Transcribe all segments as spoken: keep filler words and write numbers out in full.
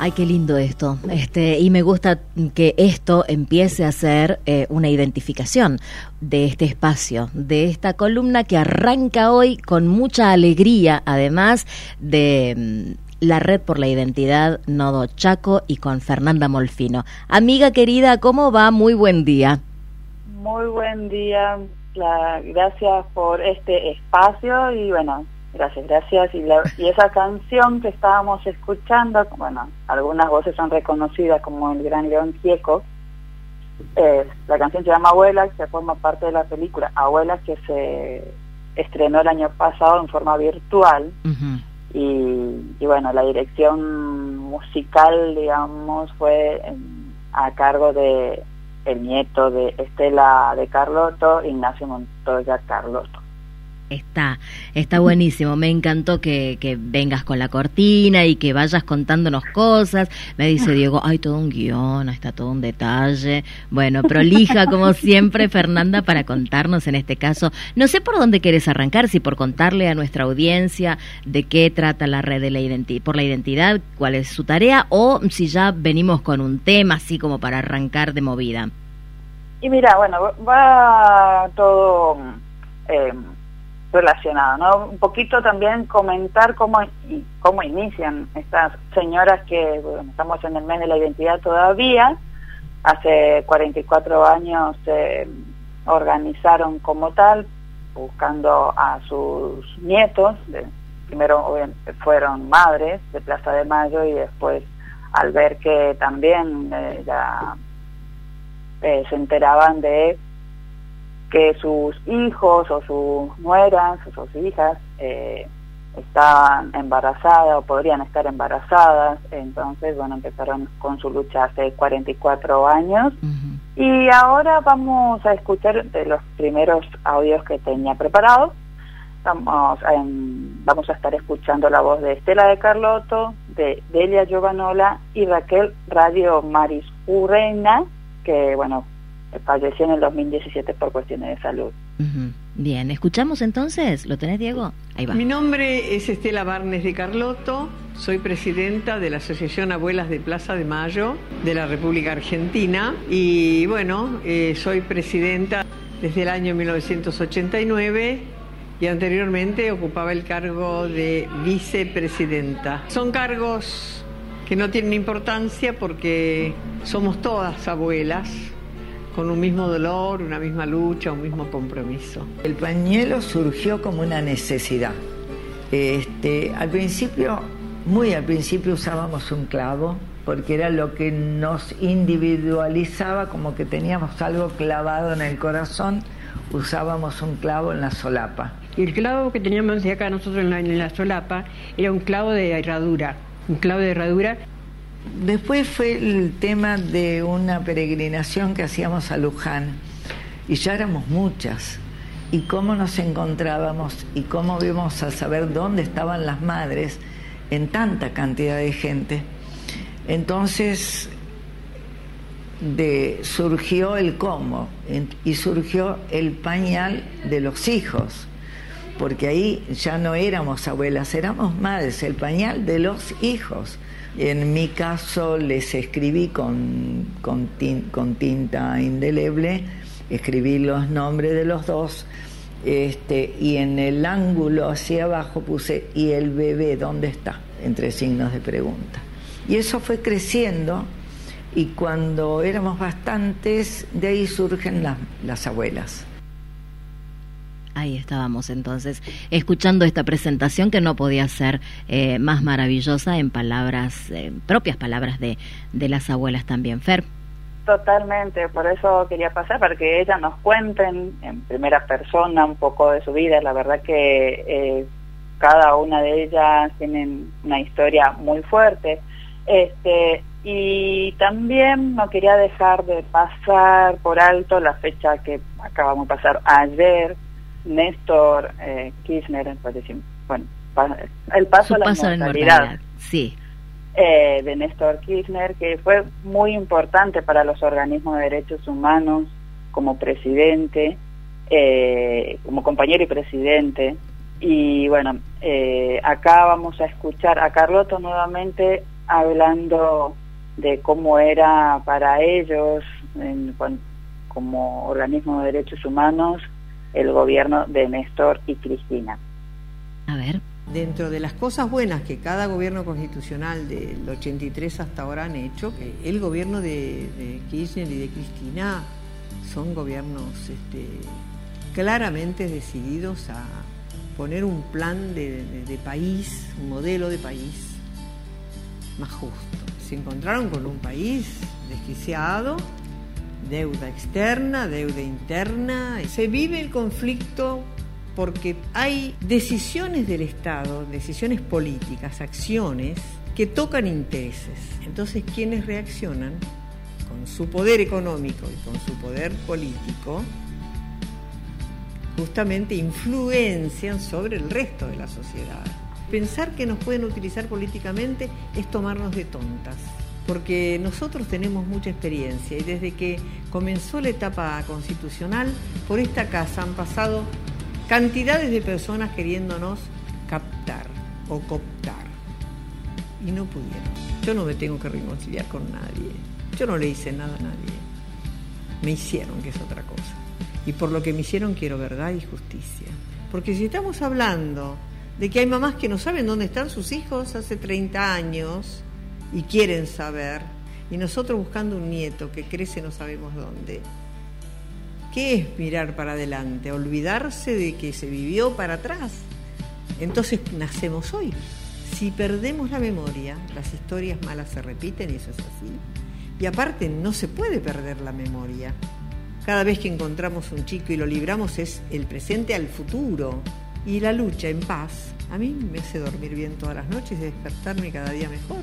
Ay, qué lindo esto. Este, y me gusta que esto empiece a ser eh, una identificación de este espacio, de esta columna que arranca hoy con mucha alegría, además de mm, la Red por la Identidad Nodo Chaco y con Fernanda Molfino. Amiga querida, ¿cómo va? Muy buen día. Muy buen día. La, gracias por este espacio y bueno, gracias, gracias. Y, la, y esa canción que estábamos escuchando, bueno, algunas voces son reconocidas como el Gran León Gieco. Eh, la canción se llama Abuela, que forma parte de la película Abuela, que se estrenó el año pasado en forma virtual. Uh-huh. y, y bueno, la dirección musical, digamos, fue en, a cargo de el nieto de Estela de Carlotto, Ignacio Montoya Carlotto. Está, está buenísimo. Me encantó que, que vengas con la cortina y que vayas contándonos cosas. Me dice Diego, hay todo un guión, está todo un detalle. Bueno, prolija como siempre, Fernanda, para contarnos en este caso. No sé por dónde querés arrancar, si por contarle a nuestra audiencia de qué trata la Red de la Identi- por la Identidad, cuál es su tarea, o si ya venimos con un tema así como para arrancar de movida. Y mira, bueno, va todo Eh, relacionado, ¿no? Un poquito también comentar cómo cómo inician estas señoras que, bueno, estamos en el mes de la identidad todavía. Hace cuarenta y cuatro años se eh, organizaron como tal, buscando a sus nietos. De, primero fueron madres de Plaza de Mayo y después, al ver que también eh, ya, eh, se enteraban de que sus hijos o sus nueras o sus hijas eh, estaban embarazadas o podrían estar embarazadas, entonces bueno, empezaron con su lucha hace cuarenta y cuatro años. Uh-huh. Y ahora vamos a escuchar de los primeros audios que tenía preparados. Vamos a, en, vamos a estar escuchando la voz de Estela de Carlotto, de Delia Giovanola y Raquel Radio Maris Urreina, que bueno, falleció en el dos mil diecisiete por cuestiones de salud. Uh-huh. Bien, ¿escuchamos entonces? ¿Lo tenés, Diego? Ahí va. Mi nombre es Estela Barnes de Carlotto, soy presidenta de la Asociación Abuelas de Plaza de Mayo de la República Argentina y bueno, eh, soy presidenta desde el año mil novecientos ochenta y nueve y anteriormente ocupaba el cargo de vicepresidenta. Son cargos que no tienen importancia porque somos todas abuelas, con un mismo dolor, una misma lucha, un mismo compromiso. El pañuelo surgió como una necesidad. Este, al principio, muy al principio usábamos un clavo, porque era lo que nos individualizaba, como que teníamos algo clavado en el corazón, usábamos un clavo en la solapa. Y el clavo que teníamos de acá nosotros en la, en la solapa era un clavo de herradura, un clavo de herradura. Después fue el tema de una peregrinación que hacíamos a Luján y ya éramos muchas y cómo nos encontrábamos y cómo íbamos a saber dónde estaban las madres en tanta cantidad de gente. Entonces de, surgió el cómo y surgió el pañal de los hijos, porque ahí ya no éramos abuelas, éramos madres, el pañal de los hijos. En mi caso les escribí con, con, tin, con tinta indeleble, escribí los nombres de los dos, este, y en el ángulo hacia abajo puse ¿y el bebé dónde está? Entre signos de pregunta. Y eso fue creciendo y cuando éramos bastantes, de ahí surgen las, las abuelas. Ahí estábamos entonces, escuchando esta presentación que no podía ser eh, más maravillosa en palabras, eh, propias palabras de, de las abuelas también. Fer. Totalmente, por eso quería pasar, para que ellas nos cuenten en primera persona un poco de su vida. La verdad que eh, cada una de ellas tienen una historia muy fuerte. Este, y también no quería dejar de pasar por alto la fecha que acabamos de pasar ayer. Néstor eh, Kirchner, bueno, el paso, a la, paso inmortalidad, a la inmortalidad, sí, eh, de Néstor Kirchner, que fue muy importante para los organismos de derechos humanos como presidente, eh, como compañero y presidente. Y bueno, eh, acá vamos a escuchar a Carlotto nuevamente hablando de cómo era para ellos, en, como organismo de derechos humanos, el gobierno de Néstor y Cristina. A ver. Dentro de las cosas buenas que cada gobierno constitucional del ochenta y tres hasta ahora han hecho, el gobierno de, de Kirchner y de Cristina son gobiernos este, claramente decididos a poner un plan de, de, de país, un modelo de país más justo. Se encontraron con un país desquiciado, deuda externa, deuda interna. Se vive el conflicto porque hay decisiones del Estado, decisiones políticas, acciones que tocan intereses. Entonces, quienes reaccionan con su poder económico y con su poder político, justamente influencian sobre el resto de la sociedad. Pensar que nos pueden utilizar políticamente es tomarnos de tontas, porque nosotros tenemos mucha experiencia y desde que comenzó la etapa constitucional, por esta casa han pasado cantidades de personas queriéndonos captar o cooptar y no pudieron. Yo no me tengo que reconciliar con nadie, yo no le hice nada a nadie, me hicieron, que es otra cosa, y por lo que me hicieron quiero verdad y justicia, porque si estamos hablando de que hay mamás que no saben dónde están sus hijos hace treinta años y quieren saber, y nosotros buscando un nieto que crece no sabemos dónde. ¿Qué es mirar para adelante? Olvidarse de que se vivió para atrás. Entonces nacemos hoy. Si perdemos la memoria, las historias malas se repiten y eso es así. Y aparte no se puede perder la memoria. Cada vez que encontramos un chico y lo libramos es el presente al futuro. Y la lucha en paz a mí me hace dormir bien todas las noches y despertarme cada día mejor.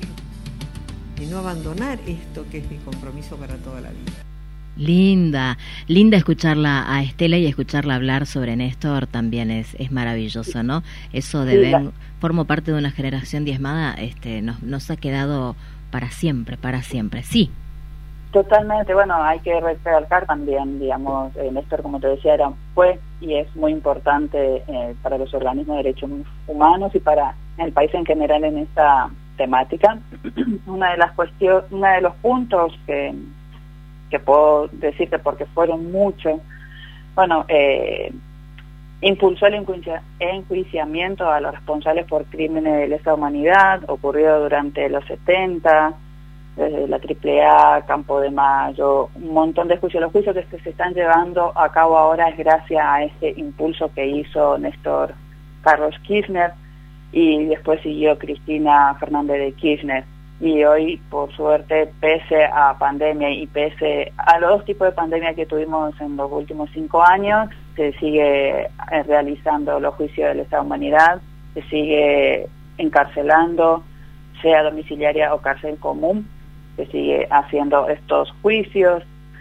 Y no abandonar esto que es mi compromiso para toda la vida. Linda, linda escucharla a Estela y escucharla hablar sobre Néstor también es, es maravilloso, ¿no? Eso de ver, formo parte de una generación diezmada, este, nos, nos ha quedado para siempre, para siempre, sí. Totalmente, bueno, hay que recalcar también, digamos, eh, Néstor, como te decía, era, fue y es muy importante eh, para los organismos de derechos humanos y para el país en general en esta temática. Una de las cuestiones, uno de los puntos que que puedo decirte porque fueron muchos, bueno, eh, impulsó el enjuiciamiento a los responsables por crímenes de lesa humanidad ocurrido durante los setenta, desde la Triple A, Campo de Mayo, un montón de juicios. Los juicios que se están llevando a cabo ahora es gracias a este impulso que hizo Néstor Carlos Kirchner y después siguió Cristina Fernández de Kirchner. Y hoy, por suerte, pese a pandemia y pese a los dos tipos de pandemia que tuvimos en los últimos cinco años, se sigue realizando los juicios de lesa humanidad, se sigue encarcelando, sea domiciliaria o cárcel común, se sigue haciendo estos juicios.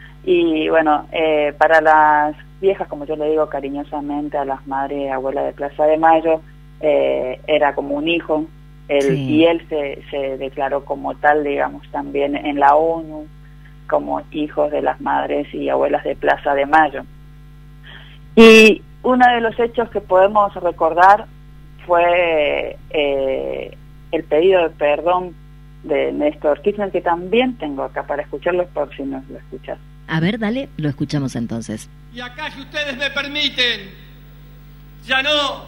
Y bueno, eh, para las viejas, como yo le digo cariñosamente a las madres y abuelas de Plaza de Mayo, eh, era como un hijo. Él, sí. Y él se, se declaró como tal, digamos, también en la ONU, como hijos de las madres y abuelas de Plaza de Mayo. Y uno de los hechos que podemos recordar fue eh, el pedido de perdón de Néstor Kirchner, que también tengo acá para escucharlo por si no lo escuchas. A ver, dale, lo escuchamos entonces. Y acá, si ustedes me permiten, ya no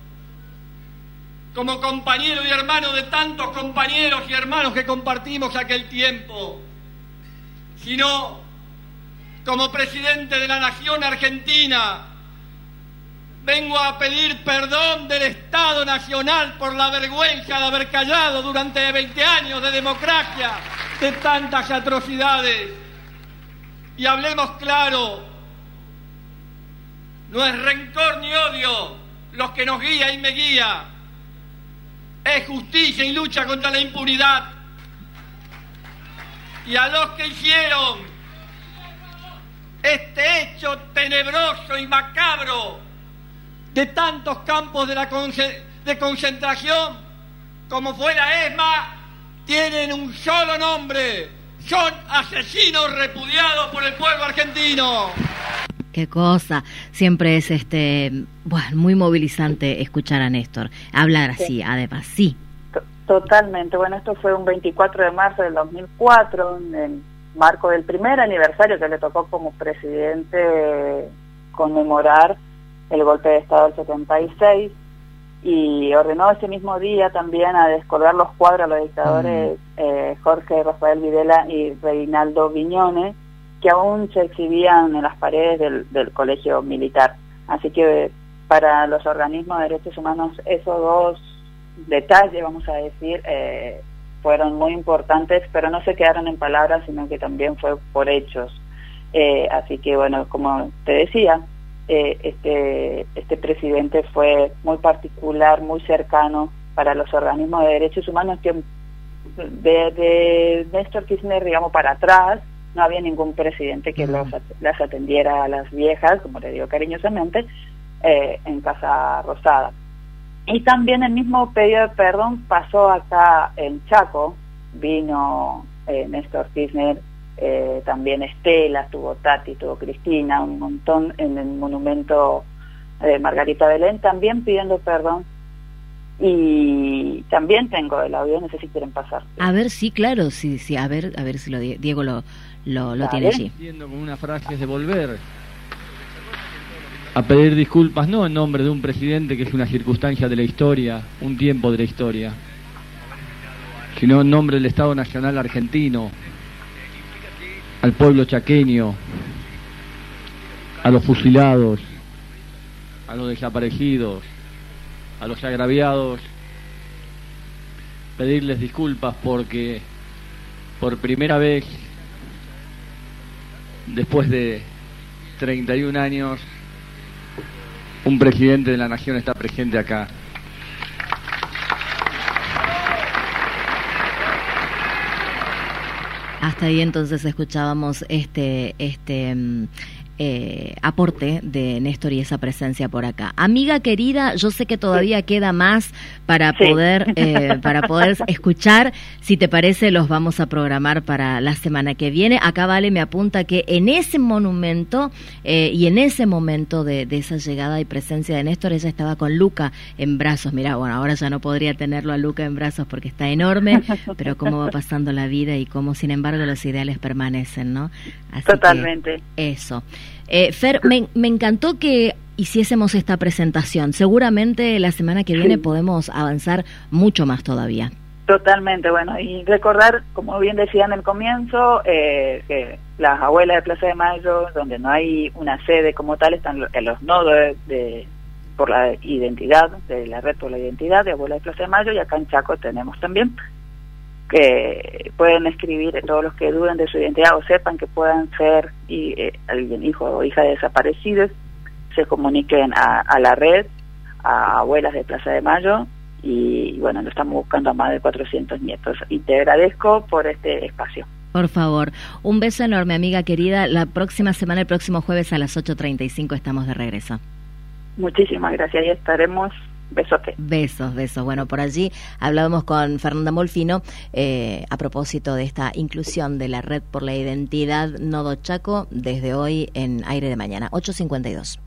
como compañero y hermano de tantos compañeros y hermanos que compartimos aquel tiempo, sino como presidente de la Nación Argentina, vengo a pedir perdón del Estado Nacional por la vergüenza de haber callado durante veinte años de democracia de tantas atrocidades. Y hablemos claro, no es rencor ni odio los que nos guía y me guía, es justicia y lucha contra la impunidad. Y a los que hicieron este hecho tenebroso y macabro de tantos campos de, la conce- de concentración, como fue la ESMA, tienen un solo nombre: son asesinos repudiados por el pueblo argentino. Qué cosa, siempre es este, bueno, muy movilizante escuchar a Néstor hablar así, sí. Además, sí. Totalmente. Bueno, esto fue un veinticuatro de marzo del dos mil cuatro, en el marco del primer aniversario que le tocó como presidente conmemorar el golpe de Estado del setenta y seis, y ordenó ese mismo día también a descolgar los cuadros a los dictadores mm. eh, Jorge Rafael Videla y Reinaldo Viñones, que aún se exhibían en las paredes del, del colegio militar. Así que para los organismos de derechos humanos esos dos detalles, vamos a decir, eh, fueron muy importantes, pero no se quedaron en palabras, sino que también fue por hechos. Eh, así que bueno, como te decía, eh, este, este presidente fue muy particular, muy cercano para los organismos de derechos humanos, que de, de Néstor Kirchner, digamos, para atrás, no había ningún presidente que los, las atendiera a las viejas, como le digo cariñosamente, eh, en Casa Rosada. Y también el mismo pedido de perdón pasó acá en Chaco, vino eh, Néstor Kirchner, eh, también Estela, estuvo Tati, estuvo Cristina, un montón en el monumento de Margarita Belén, también pidiendo perdón. Y también tengo el audio, no sé si quieren pasar. A ver, sí, claro, sí, sí, a ver, a ver si lo Diego lo, lo, lo tiene allí. Entiendo como una frase es de volver a pedir disculpas, no en nombre de un presidente que es una circunstancia de la historia, un tiempo de la historia, sino en nombre del Estado Nacional Argentino, al pueblo chaqueño, a los fusilados, a los desaparecidos, a los agraviados, pedirles disculpas porque por primera vez, después de treinta y un años, un presidente de la nación está presente acá. Hasta ahí entonces escuchábamos este este eh, aporte de Néstor y esa presencia por acá. Amiga querida, yo sé que todavía sí. queda más para sí. poder eh, para poder escuchar. Si te parece, los vamos a programar para la semana que viene. Acá Vale me apunta que en ese monumento eh, y en ese momento de, de esa llegada y presencia de Néstor, ella estaba con Luca en brazos. Mirá, bueno, ahora ya no podría tenerlo a Luca en brazos porque está enorme, pero cómo va pasando la vida y cómo, sin embargo, los ideales permanecen, ¿no? Así Totalmente. Que eso. Eh, Fer, me, me encantó que hiciésemos esta presentación. Seguramente la semana que viene sí. podemos avanzar mucho más todavía. Totalmente, bueno, y recordar, como bien decía en el comienzo, eh, que las abuelas de Plaza de Mayo, donde no hay una sede como tal, están en los nodos de, de por la identidad, de la red por la identidad de abuelas de Plaza de Mayo, y acá en Chaco tenemos también, que pueden escribir todos los que duden de su identidad o sepan que puedan ser y, eh, alguien hijo o hija de desaparecidos, se comuniquen a, a la red, a abuelas de Plaza de Mayo, y bueno, lo estamos buscando a más de cuatrocientos nietos. Y te agradezco por este espacio. Por favor, un beso enorme, amiga querida. La próxima semana, el próximo jueves a las ocho treinta y cinco estamos de regreso. Muchísimas gracias, y estaremos. Besote. Besos, besos. Bueno, por allí hablábamos con Fernanda Molfino eh, a propósito de esta inclusión de la Red por la Identidad Nodo Chaco desde hoy en Aire de Mañana, ocho cincuenta y dos.